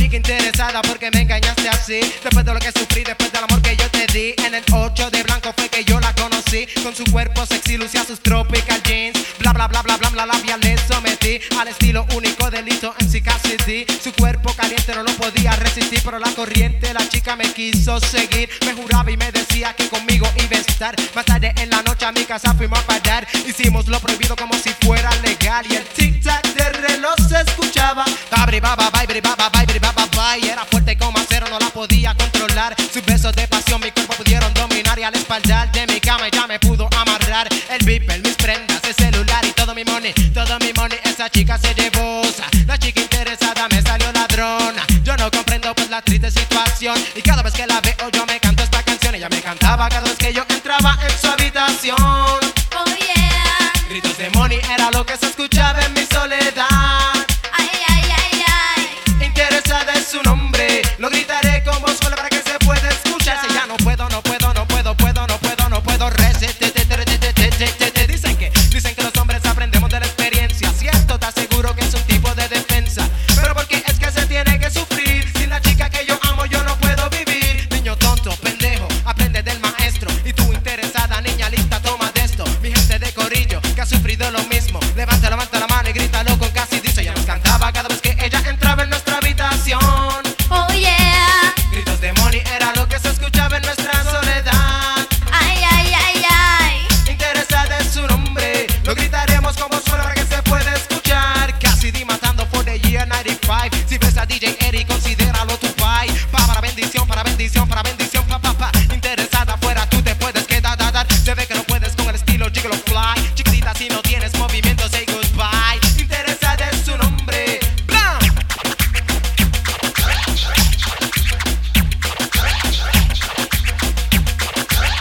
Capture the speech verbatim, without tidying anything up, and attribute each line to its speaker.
Speaker 1: chica interesada porque me engañaste así. Después de lo que sufrí, después del amor que yo te di. En el ocho de blanco fue que yo la conocí. Con su cuerpo sexy lucía sus tropical jeans. Bla bla bla bla bla bla labia le sometí. Al estilo único de Lito M C Cassidy. Su cuerpo caliente no lo podía resistir, pero la corriente la chica me quiso seguir. Me juraba y me decía que conmigo iba a estar. Más tarde en la noche a mi casa fuimos a parar. Hicimos lo prohibido como si fuera legal. Y el tic tac del reloj se escuchaba. Babri baba babri baba babri baba bye. Era fuerte como acero, no la podía controlar. Sus besos de pasión mi cuerpo pudieron dominar. Y al espaldar de mi cama ella me pudo amarrar. El beeper, mis prendas, el celular y todo mi money. Todo mi money esa chica se llevó. La chica interesada me salió ladrona. Yo no comprendo pues la triste situación. Y cada vez que la veo yo me canto esta canción. Ella me cantaba cada vez que yo